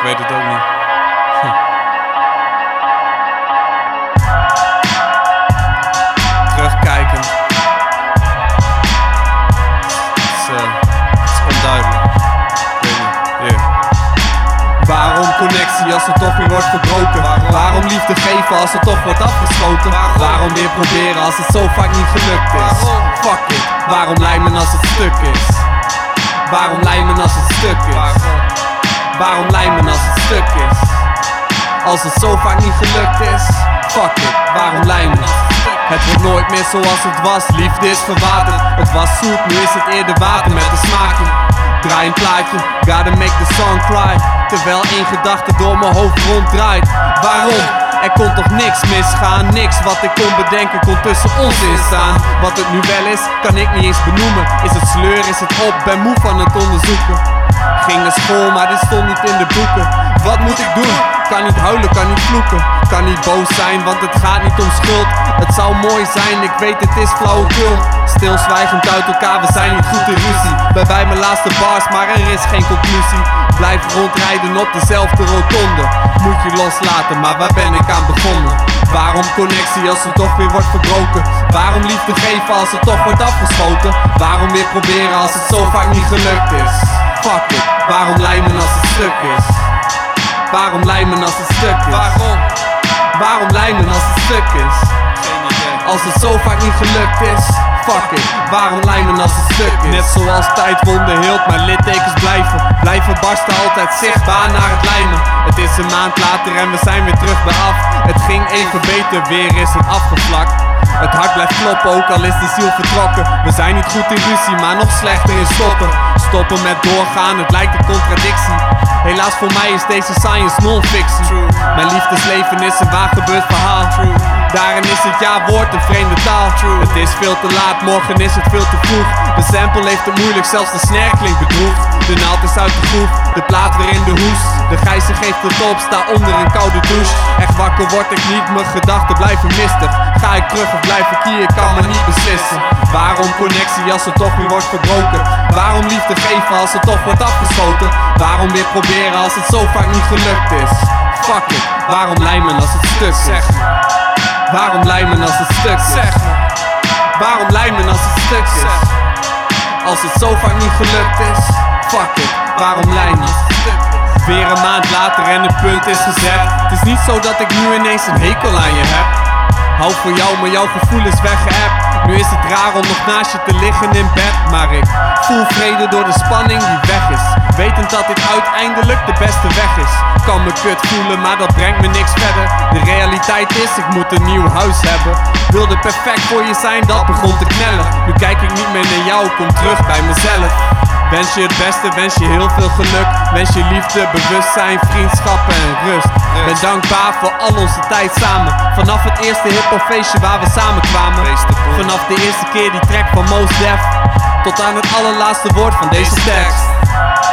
weet het ook niet. Terugkijken. Het is onduidelijk. Ik weet niet. Yeah. Waarom connectie als er toch weer wordt verbroken? Waarom liefde geven als er toch wordt afgeschoten? Waarom weer proberen als het zo vaak niet gelukt is? Fuck it, waarom lijmen als het stuk is? Waarom lijmen als het stuk is? Waarom lijmen als het stuk is? Als het zo vaak niet gelukt is? Fuck it, waarom lijmen? Het wordt nooit meer zoals het was, liefde is verwaterd. Het was zoet, nu is het eerder water met een smaakje. Draai een plaatje, gotta make the song cry. Terwijl één gedachte door mijn hoofd ronddraait. Waarom? Er kon toch niks misgaan? Niks wat ik kon bedenken kon tussen ons instaan. Wat het nu wel is, kan ik niet eens benoemen. Is het sleur, is het op, ben moe van het onderzoeken. Ging naar school, maar dit stond niet in de boeken. Wat moet ik doen? Kan niet huilen, kan niet vloeken. Kan niet boos zijn, want het gaat niet om schuld. Het zou mooi zijn, ik weet het is flauwekul. Stilzwijgend uit elkaar, we zijn niet goed in ruzie. Bij mijn laatste bars, maar er is geen conclusie. Blijf rondrijden op dezelfde rotonde. Moet je loslaten, maar waar ben ik aan begonnen? Waarom connectie als er toch weer wordt verbroken? Waarom liefde geven als het toch wordt afgeschoten? Waarom weer proberen als het zo vaak niet gelukt is? Fuck it, waarom lijmen als het stuk is? Waarom lijmen als het stuk is? Waarom lijmen als het stuk is? Als het zo vaak niet gelukt is? Fuck it, waarom lijmen als het stuk is? Net zoals tijd wonden hield, maar littekens blijven barsten altijd zichtbaar naar het lijmen. Het is een maand later en we zijn weer terug bij af. Het ging even beter, weer is het afgevlakt. Het hart blijft kloppen, ook al is de ziel vertrokken. We zijn niet goed in ruzie, maar nog slechter in stoppen. Stoppen met doorgaan, het lijkt een contradictie. Helaas voor mij is deze science non-fictie. Mijn liefdesleven is een waar gebeurd verhaal. Daarin is het ja-woord een vreemde taal. Het is veel te laat, morgen is het veel te vroeg. De sample heeft het moeilijk, zelfs de snare klinkt bedroefd. De naald is uit de groef, de plaat weer in de hoes. De gijzer geeft het op, sta onder een koude douche. Echt wakker word ik niet, mijn gedachten blijven mistig. Ga ik terug of blijf ik hier, ik kan me niet beslissen. Waarom connectie als het toch weer wordt verbroken? Waarom liefde geven als het toch wordt afgeschoten? Waarom weer proberen als het zo vaak niet gelukt is? Fuck it, waarom lijmen als het stuk is? Waarom lijmen als het stuk is? Waarom lijmen als het stuk is? Als het zo vaak niet gelukt is? Fuck it, waarom lijmen als het stuk is? Weer een maand later en het punt is gezet. Het is niet zo dat ik nu ineens een hekel aan je heb. Hou voor jou, maar jouw gevoel is weggeëpt. Nu is het raar om nog naast je te liggen in bed. Maar ik voel vrede door de spanning die weg is. Wetend dat dit uiteindelijk de beste weg is. Kan me kut voelen, maar dat brengt me niks verder. De realiteit is, ik moet een nieuw huis hebben. Wilde perfect voor je zijn, dat begon te knellen. Nu kijk ik niet meer naar jou, kom terug bij mezelf. Wens je het beste, wens je heel veel geluk. Wens je liefde, bewustzijn, vriendschappen en rust. Ben dankbaar voor al onze tijd samen. Vanaf het eerste hiphopfeestje waar we samen kwamen. Vanaf de eerste keer die track van Mos Def. Tot aan het allerlaatste woord van deze tekst.